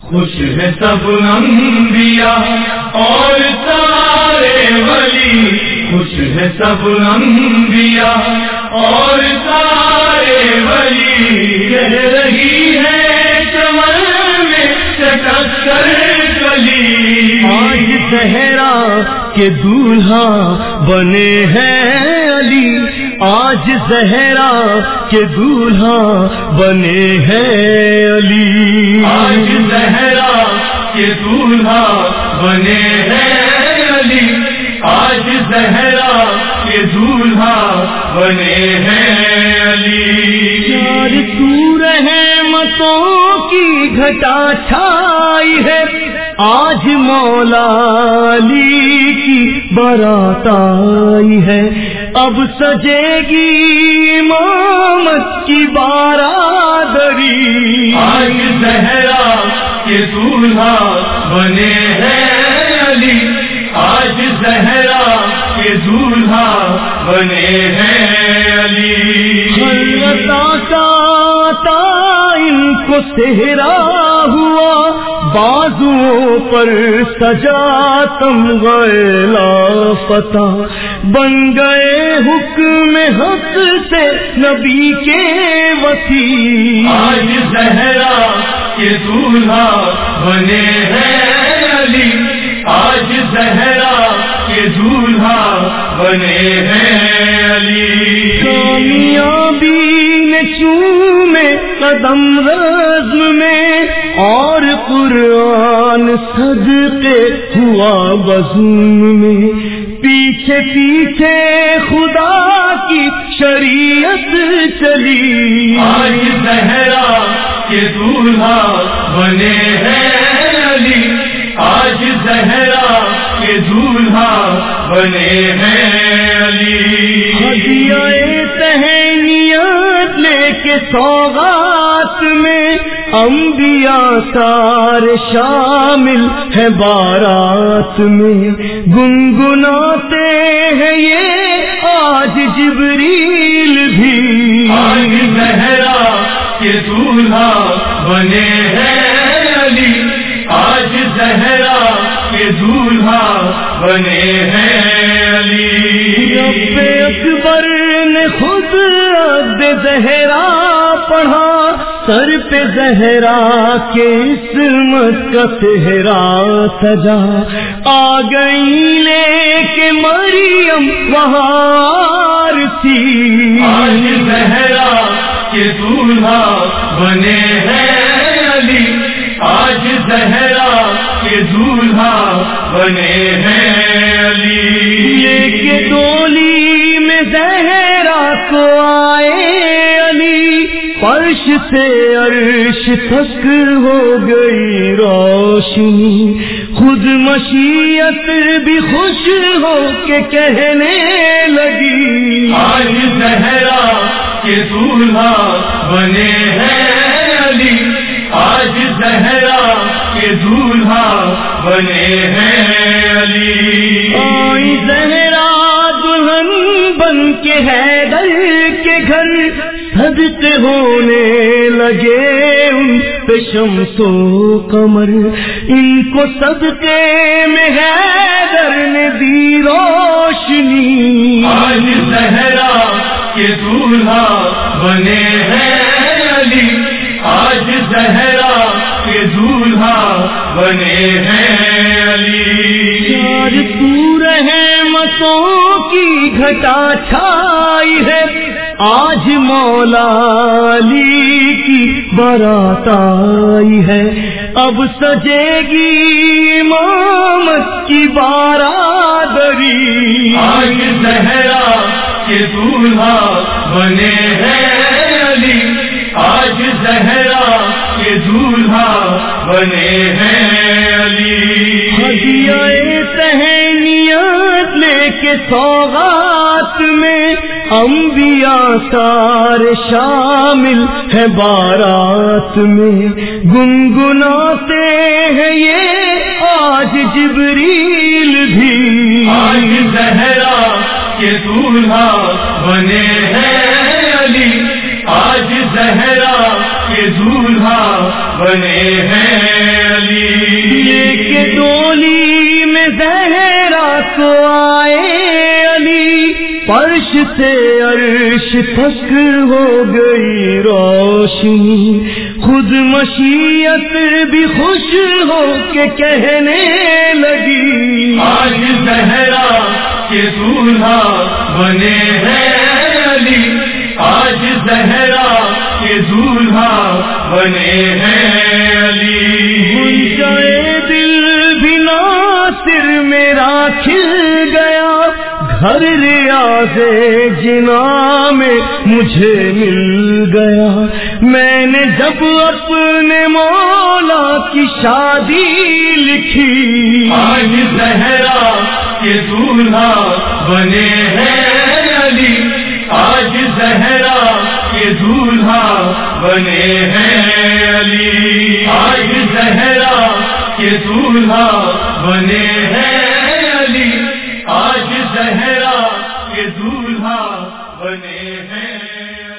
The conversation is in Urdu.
خوش ہے سب انبیاء اور سارے ولی، خوش ہے سب انبیاء اور سارے ولی، کہہ رہی ہے چمن میں چٹک کر کلی، آج زہرا کے دولہا بنے ہیں علی، آج زہرا کے دولہا بنے ہیں علی، آج زہرا کے دولہا بنے ہیں علی، آج زہرا کے دولہا بنے ہیں علی، چار سو رحمتوں کی گھٹا چھائی ہے، آج مولا علی کی بارات آئی ہے، اب سجے گی امامت کی بارادری، آج زہرا کے دولہا بنے ہیں علی، آج زہرا کے دولہا بنے ہیں علی، خلوت آتا ان کو صحرا ہوا، بازوؤں پر سجا تمغے لافتہ، بن گئے حکم حق سے نبی کے وسیع، آج زہرا کے دولہا بنے ہیں علی، آج زہرا کے دولہا بنے ہیں علی، کامیابی نے چومے قدم رزم میں، اور قرآن صدقے ہوا بزم میں، پیچھے پیچھے خدا کی شریعت چلی، آج زہرا کے دولہا بنے ہیں علی، آج زہرا کے دولہا بنے ہیں علی، ہدیہ تہنیت لے کے سوغات میں، انبیاء سارے شامل ہے بارات میں، گنگناتے ہیں یہ آج جبریل بھی، آج زہرا کے دولہا بنے ہیں علی، آج زہرا کے دولہا بنے ہیں علی، رب اکبر نے خود عبد زہرا پڑھا، سر پہ زہرا کے عصمت کا صحرا سجا، آ گئی لے کے مریم وہار تھی، آج زہرا کے دولہا بنے ہیں علی، آج زہرا کے دولہا بنے ہیں علی، لے کے ڈولی میں زہرا کو آئے علی، فرش سے عرش تک ہو گئی روشنی، خود مشیت بھی خوش ہو کے کہنے لگی، آج زہرا کے دولہا بنے ہیں علی، آج زہرا کے دولہا بنے ہیں علی، آئی زہرا دلہن بن کے حیدر کے گھر، صدقے ہونے لگے ان پہ شمس و قمر، ان کو صدقے میں حیدر نے دی روشنی، آج زہرا کے دولہا بنے ہیں علی، آج زہرا کے دولہا بنے ہیں علی، چار سو رحمتوں کی گھٹا چھائی ہے، آج مولا علی کی بارات آئی ہے، اب سجے گی امامت کی بارادری، آج زہرا کے دولہا بنے ہیں علی، آج زہرا کے دولہا بنے ہیں علی، ہدیہ تہنیت لے کے سوغات میں، انبیاء سارے شامل ہے بارات میں، گنگناتے ہیں یہ آج جبریل بھی، آج زہرا کے دولہا بنے ہیں علی، آج زہرا کے دولہا بنے ہیں تو آئے علی، فرش سے عرش تک ہو گئی روشنی، خود مشیت بھی خوش ہو کے کہنے لگی، آج زہرا کے دولہا بنے ہیں علی، آج زہرا کے دولہا بنے ہیں علی۔ گنجائے دل بھی ناصر میرا کھل گیا، گھر ریاض جناں میں مجھے مل گیا، میں نے جب اپنے مولا کی شادی لکھی، آج زہرا کے دولہا بنے ہیں علی، آج زہرا کے دولہا بنے ہیں علی، آج زہرا کے دولہا بنے ہیں علی، آج زہرا کے دولہا بنے ہیں